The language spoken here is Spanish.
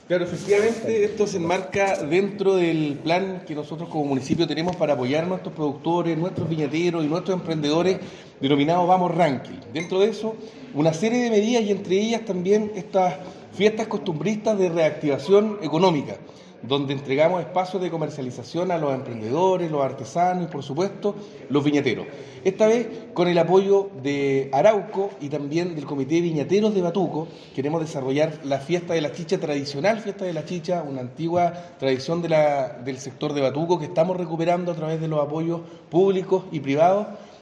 Claro, efectivamente esto se enmarca dentro del plan que nosotros como municipio tenemos para apoyar a nuestros productores, nuestros viñateros y nuestros emprendedores, denominado Vamos Ranking. Dentro de eso, una serie de medidas y entre ellas también estas fiestas costumbristas de reactivación económica, donde entregamos espacios de comercialización a los emprendedores, los artesanos y por supuesto los viñateros. Esta vez con el apoyo de Arauco y también del Comité de Viñateros de Batuco, queremos desarrollar la fiesta de la chicha tradicional, fiesta de la chicha, una antigua tradición del sector de Batuco que estamos recuperando a través de los apoyos públicos y privados